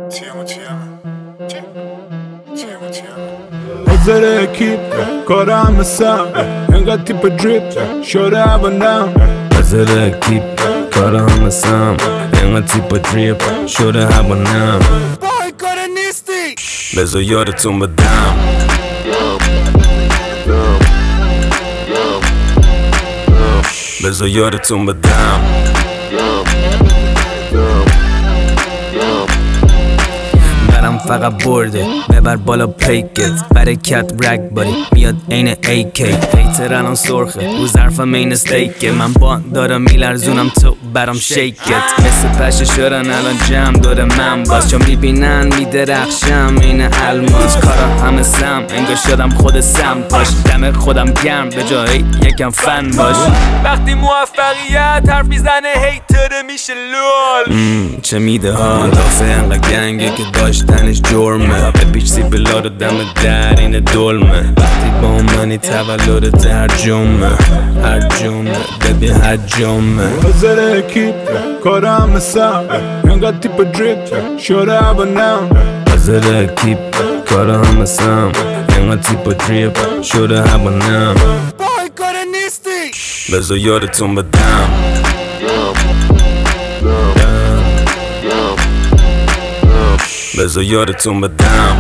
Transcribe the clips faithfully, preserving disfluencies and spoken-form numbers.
نظر اکیپ کارم مثم انقدر تیپ دریپ شده هوانم نظر اکیپ کارم مثم انقدر تیپ دریپ شده هوانم بای کار نیستی بذار یادتون بدم بذار یادتون بدم برم فقط برده ببر بالا پیکت برکت رگ باری میاد این ای کی هیتر الان سرخه رو ظرفم این استیکه من با دارم میلرزونم تو برام شیکت مثل پشه شدن الان جمع داره من باز چون میبینن میدرخشم این الماس کارا همه سم انگار شدم خود سم پاش دم خودم گرم به جایی یکم فن باش وقتی موفقیت حرف میزنه هیتر میشه لول چه میده ها دافه انقدر گنگه که داشتنش جرمه بپیچ بلا رو دم در این دلمه وقتی با منی تولد هر جمعه هر جمعه ببین هر جمعه نظر اکیپ کارم مثم انقدر تیپ دریپ شده هوانم نظر اکیپ کارم مثم انقدر تیپ دریپ شده هوانم بای کار نیستی بذار یادتون بدم بذار یادتون بدم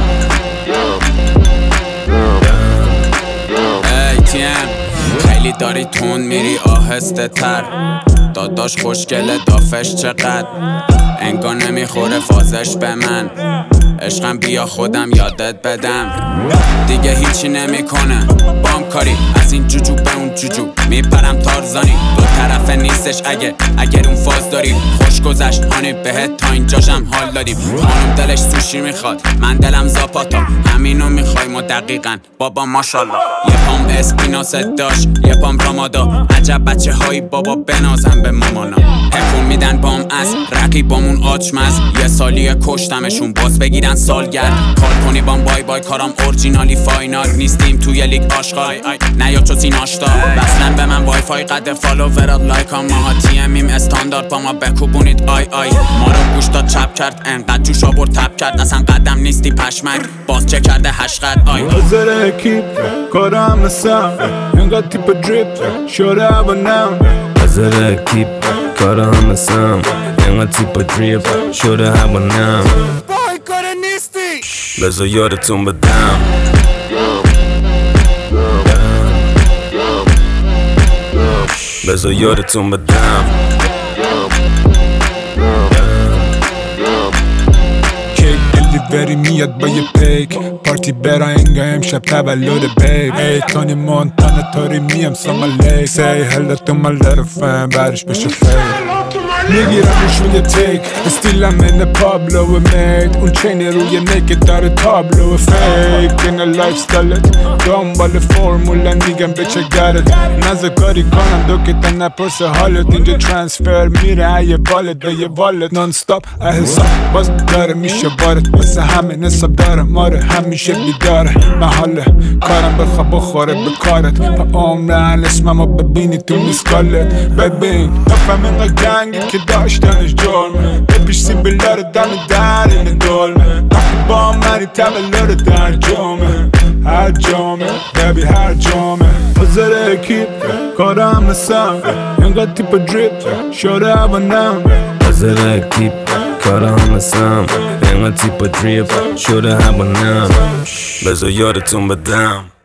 ای تی ام خیلی داری تون میری آهسته تر داداش خوشگله دافش چقدر انگار نمیخوره فازش به من عشقم بیا خودم یادت بدم دیگه هیچی نمیکنه بام کاری از این جوجو به اون جوجو میپرم تارزانی دو طرفه نیستش اگه اگر اون فاز داری خوش گذشت هانی بهت تا اینجاشم حال دادیم خانم دلش سوشی میخواد من دلم زاپاتا همینو میخوای ما دقیقا بابا ماشالله یه پام اسپیناست داشت یه پام رامادا عجب بچه هایی بابا بنازم به مامانا حکوم میدن بام از رقیبامون آچمز یه سالی کشتمشون باز بگیرن سالگرد کار کنی بام بای بای کارم اورجینالی فاینال نیستیم توی لیگ آشغال نیا چو سین آشتا بسلن به من وای فای قد فالوورات لایک ها ماها تی امیم استاندارد با ما بکوبونید آی آی ما رو گوش داد چپ کرد انقدر جوش آورد تپ کرد اصلا قدم نیستی پشمک باز چه کرده هشقد آی نظر اکیپ کارم مثم انقدر تیپ دریپ شده هوانم نظر اکیپ کارم مثم انقدر تیپ دریپ شده هوانم بای کار نیستی بذار یادتون بدم بذار یادتون بدم کیک دلیوری میاد با یه پیک پارتی برا انگا امشب تولد بیب ای تونی مونتانا تاری میم سامالی سی هلا تو my little fan بعدش بشه فیل میگیرمش روی تیک استیلم این پابلو مید اون چین روی نکت داره تابلو فیک این لایف ستایلت دنبال فرمولا میگم به چه گرد نزد کاری کنم دو که تا نپرس حالت اینجا ترانسفر میره یه والت به یه والت نان ستاپ احساب باز داره میشه بارت واسه همین حساب داره ماره همیشه بیداره محاله کارم بخواه بخوره به کارت با عمرن اسممو ببینی تو میسکالت ببین نفهم اینقا گنگی که داشتنش جرمه بپیش سیبیلا رو دم در این دلمه وقتی با منی تولد در جامعه هر جامعه ببی هر جامعه نظر اکیپ کارم مثم انقدر تیپ دریپ شده هوانم نظر اکیپ کارم مثم انقدر تیپ دریپ شده هوانم بذار یادتون بدم